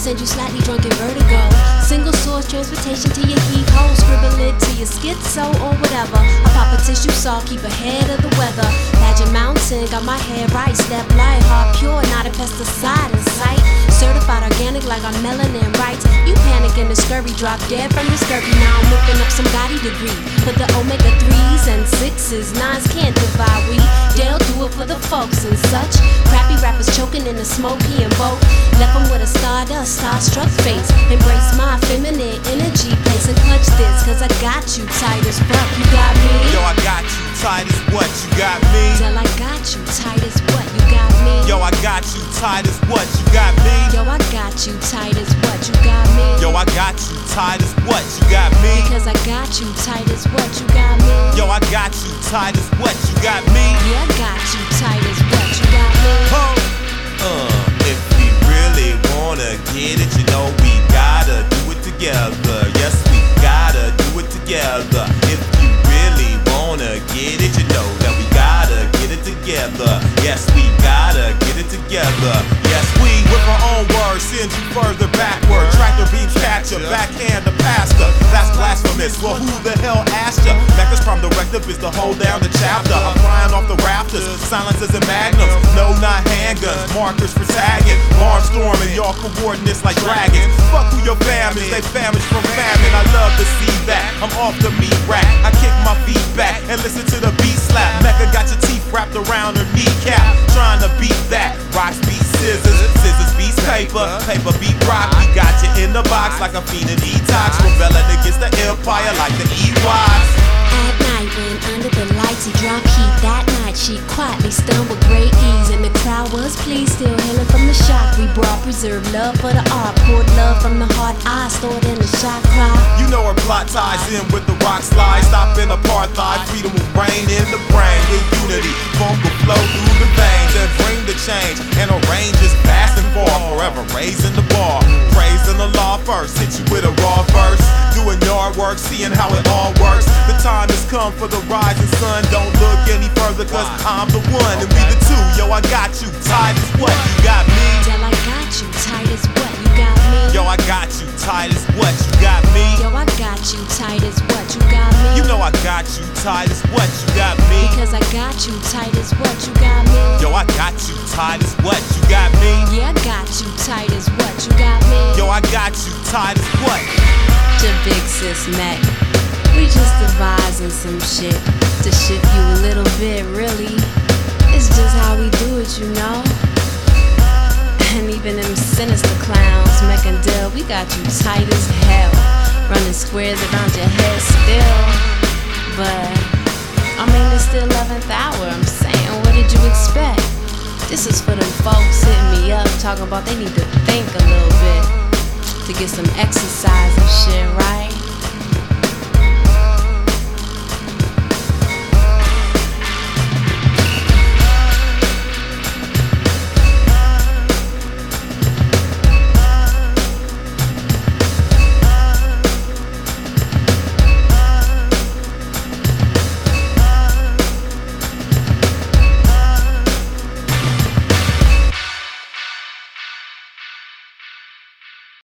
send you slightly drunk in vertigo. Single source transportation to your keyhole. Scribble it to your schizo or whatever. I pop a tissue saw, keep ahead of the weather. Pageant Mountain, got my hair right. Step light, heart pure, not a pesticide in sight. Certified organic like I'm melanin right. You panic in the scurry, drop dead from the scurvy. Now I'm whipping up some Gotti degree. Put the omega 3s and 6s, 9s can't divide. We they'll do it for the folks and such. Crappy rappers choking in the smoky and boat. Left them with a stardust, starstruck face. Embrace my feminine energy, place and clutch this. Cause I got you tight as fuck, you got me. Yo, I got you tight as what, you got me. Till I got you tight as what, you got me. Yo, I got you tight as what, you got me. Yo, I got you tight as what, you got me. Yo, I got you tight as what, you got me. Because I got you tight as what, you got me. Yo, I got you tight as what, you got me. Yeah, I got you tight as what, you got me. If we really wanna get it, you know we gotta do it together. Yes, we gotta do it together. If you really wanna get it, you know that we gotta get it together. Yes, we gotta get it together. Yes, we, with our own words, send you further backward. Tractor beams catch ya, backhand the pastor. That's blasphemous. Well, who the hell asked ya? Mecca's prime directive is to hold down the chapter. I'm flying off the rafters, silencers and magnums. No, not handguns, markers for tagging. Barnstorming, y'all coordinates like dragons. Fuck who your fam is, they famished from famine. I love to see that. I'm off the meat rack. I kick my feet back and listen to the beat slap. Mecca got your teeth wrapped around her kneecap, trying to beat that. Rocks beat scissors, scissors beats paper, paper beat rock. We got you in the box like a fiend in detox, rebelling against the empire like the Ewoks. At night when under the lights he drop heat. That night she quietly stunned with great ease. And the crowd was pleased, still healing from the shock. We brought preserved love for the art. Poured love from the heart, I stored in the shot crowd. You know her plot ties in with the rock slide. Stopping apartheid, freedom will reign in the brain. With unity, funk will flow through the veins and bring the change. And her range is fast and far, forever raising the bar. Praising the law first, hit you with a raw verse. Doing yard work, seeing how it all works. The time has come for the rising sun. Don't look any further, cause I'm the one and we the two. Yo, I got you tight as what, you got me. Till I got you tight as what, you got me. Yo, I got you tight as what, you got me. Yo, I got you tight as what, you got me. You know I got you tight as what, you got me. Because I got you tight as what, you got me. Yo, I got you tight as what, you got me. Yeah, I got you tight as what, you got me. Yo, I got you tight as what. Your big sis Mac. We just devising some shit to shift you a little bit, really. It's just how we do it, you know. And even them sinister clowns, Mac and Dill, we got you tight as hell. Running squares around your head still. But, I mean, it's the 11th hour. I'm saying, what did you expect? This is for them folks hitting me up, talking about they need to think a little bit to get some exercise and shit, right?